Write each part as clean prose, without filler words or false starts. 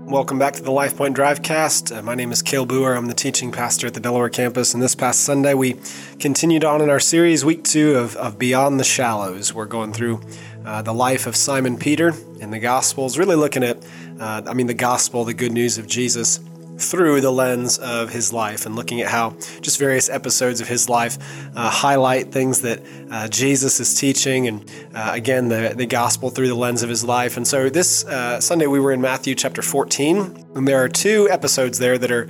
Welcome back to the Life Point Drivecast. My name is Cale Boer. I'm the teaching pastor at the Delaware campus. And this past Sunday, we continued on in our series, week 2 of Beyond the Shallows. We're going through the life of Simon Peter in the Gospels, really looking at, the gospel, the good news of Jesus, through the lens of his life and looking at how just various episodes of his life highlight things that Jesus is teaching and again the gospel through the lens of his life. And so this Sunday we were in Matthew chapter 14, and there are 2 episodes there that are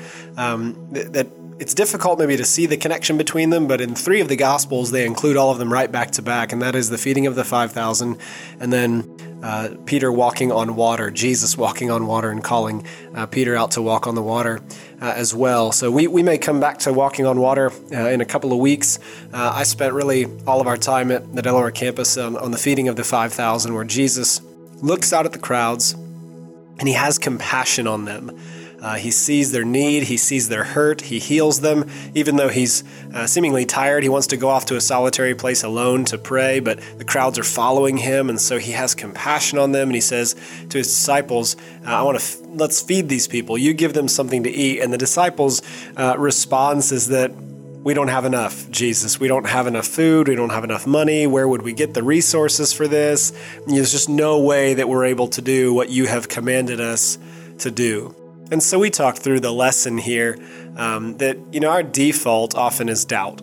that it's difficult maybe to see the connection between them, but in 3 of the Gospels, they include all of them right back to back, and that is the feeding of the 5,000, and then Peter walking on water, Jesus walking on water and calling Peter out to walk on the water as well. So we may come back to walking on water in a couple of weeks. I spent really all of our time at the Delaware campus on the feeding of the 5,000, where Jesus looks out at the crowds and he has compassion on them. He sees their need, he sees their hurt, he heals them. Even though he's seemingly tired, he wants to go off to a solitary place alone to pray, but the crowds are following him, and so he has compassion on them, and he says to his disciples, let's feed these people. You give them something to eat. And the disciples' response is that, we don't have enough, Jesus. We don't have enough food. We don't have enough money. Where would we get the resources for this? There's just no way that we're able to do what you have commanded us to do. And so we talked through the lesson here that, our default often is doubt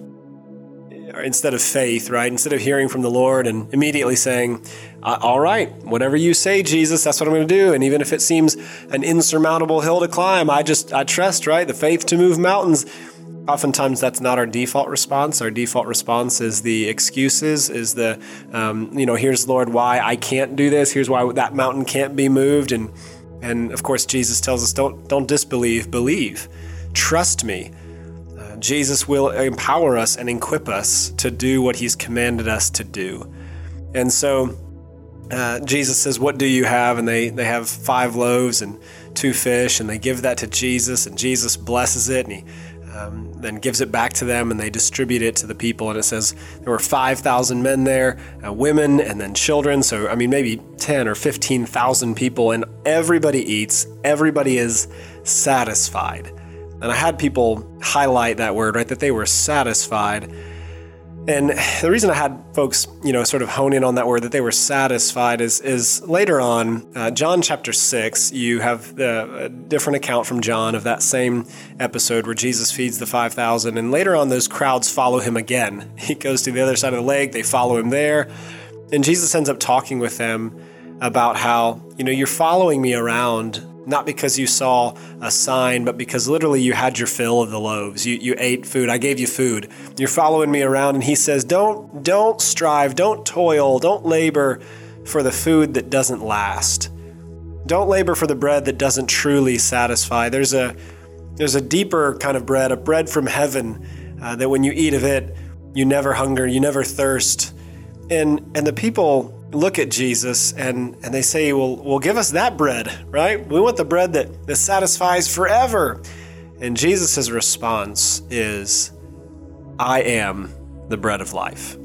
instead of faith, right? Instead of hearing from the Lord and immediately saying, all right, whatever you say, Jesus, that's what I'm going to do. And even if it seems an insurmountable hill to climb, I trust, right? The faith to move mountains. Oftentimes that's not our default response. Our default response is the excuses, is the, here's Lord, why I can't do this. Here's why that mountain can't be moved. And of course, Jesus tells us, don't disbelieve, believe. Trust me. Jesus will empower us and equip us to do what he's commanded us to do. And so Jesus says, what do you have? And they have 5 loaves and 2 fish, and they give that to Jesus, and Jesus blesses it, and he then gives it back to them, and they distribute it to the people. And it says there were 5,000 men there, women, and then children. So, maybe 10 or 15,000 people, and everybody eats. Everybody is satisfied. And I had people highlight that word, right, that they were satisfied. And the reason I had folks, sort of hone in on that word, that they were satisfied, is later on, John chapter 6, you have a different account from John of that same episode where Jesus feeds the 5,000. And later on, those crowds follow him again. He goes to the other side of the lake. They follow him there. And Jesus ends up talking with them about how, you're following me around not because you saw a sign, but because literally you had your fill of the loaves. You ate food. I gave you food. You're following me around. And he says, don't strive, don't toil, don't labor for the food that doesn't last. Don't labor for the bread that doesn't truly satisfy. There's a deeper kind of bread, a bread from heaven, that when you eat of it, you never hunger, you never thirst. And the people look at Jesus and they say, well, give us that bread, right? We want the bread that satisfies forever. And Jesus' response is, I am the bread of life.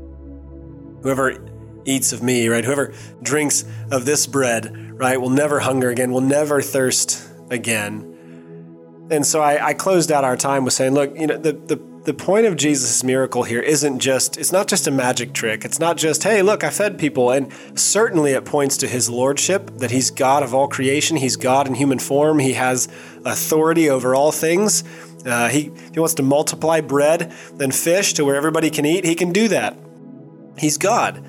Whoever eats of me, right? Whoever drinks of this bread, right, will never hunger again, will never thirst again. And so I closed out our time with saying, look, the point of Jesus' miracle here it's not just a magic trick. It's not just, hey, look, I fed people. And certainly it points to his lordship, that he's God of all creation. He's God in human form. He has authority over all things. He wants to multiply bread and fish to where everybody can eat. He can do that. He's God.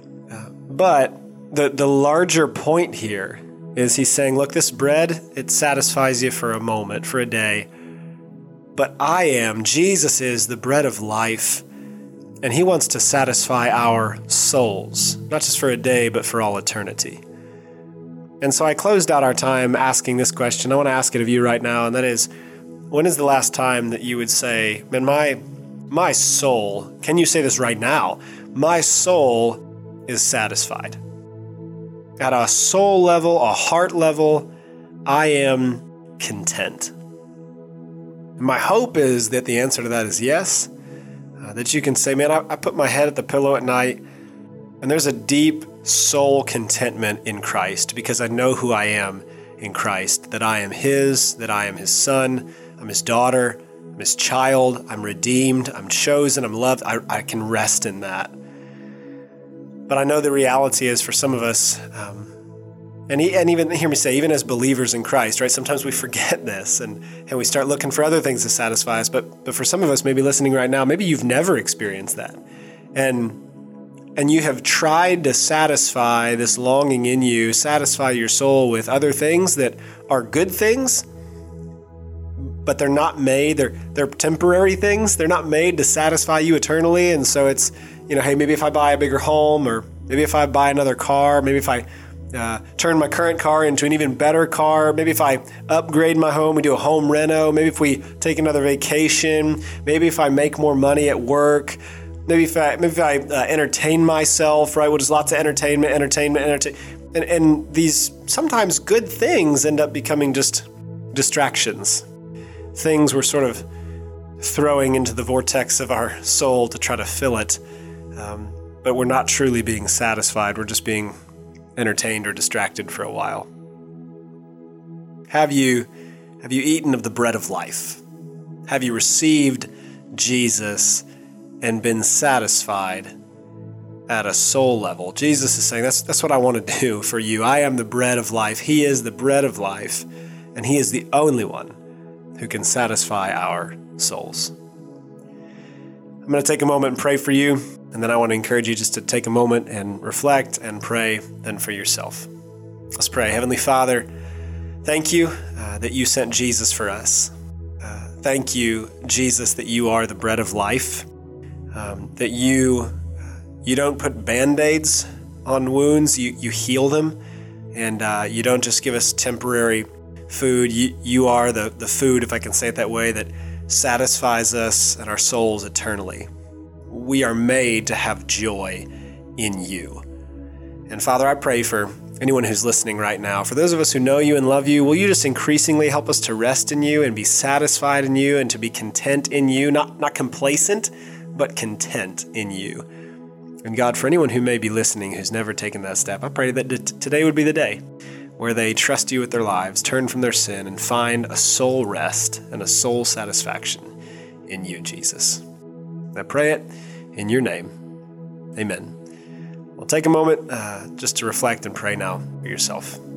But the larger point here is he's saying, look, this bread, it satisfies you for a moment, for a day. But Jesus is the bread of life, and he wants to satisfy our souls, not just for a day, but for all eternity. And so I closed out our time asking this question. I want to ask it of you right now, and that is, when is the last time that you would say, man, my soul, can you say this right now? My soul is satisfied. At a soul level, a heart level, I am content. My hope is that the answer to that is yes, that you can say, man, I put my head at the pillow at night, and there's a deep soul contentment in Christ because I know who I am in Christ, that I am His, that I am His son, I'm His daughter, I'm His child, I'm redeemed, I'm chosen, I'm loved. I can rest in that. But I know the reality is for some of us, and even, hear me say, even as believers in Christ, right? Sometimes we forget this and we start looking for other things to satisfy us. But for some of us, maybe listening right now, maybe you've never experienced that. And you have tried to satisfy this longing in you, satisfy your soul with other things that are good things, but they're not made, they're temporary things. They're not made to satisfy you eternally. And so it's, hey, maybe if I buy a bigger home, or maybe if I buy another car, maybe if I turn my current car into an even better car, maybe if I upgrade my home, we do a home reno, maybe if we take another vacation, maybe if I make more money at work, maybe if I entertain myself, right? Well, there's lots of entertainment. And these sometimes good things end up becoming just distractions. Things we're sort of throwing into the vortex of our soul to try to fill it. But we're not truly being satisfied. We're just being entertained or distracted for a while. Have you eaten of the bread of life? Have you received Jesus and been satisfied at a soul level? Jesus is saying, that's what I want to do for you. I am the bread of life. He is the bread of life, and He is the only one who can satisfy our souls. I'm going to take a moment and pray for you, and then I want to encourage you just to take a moment and reflect and pray then for yourself. Let's pray. Heavenly Father, thank you that you sent Jesus for us. Thank you, Jesus, that you are the bread of life, that you don't put Band-Aids on wounds, you heal them, and you don't just give us temporary food. You are the food, if I can say it that way, that satisfies us and our souls eternally. We are made to have joy in you. And Father, I pray for anyone who's listening right now, for those of us who know you and love you, will you just increasingly help us to rest in you and be satisfied in you and to be content in you, not complacent, but content in you. And God, for anyone who may be listening who's never taken that step, I pray that today would be the day where they trust you with their lives, turn from their sin, and find a soul rest and a soul satisfaction in you, Jesus. I pray it in your name. Amen. Well, take a moment just to reflect and pray now for yourself.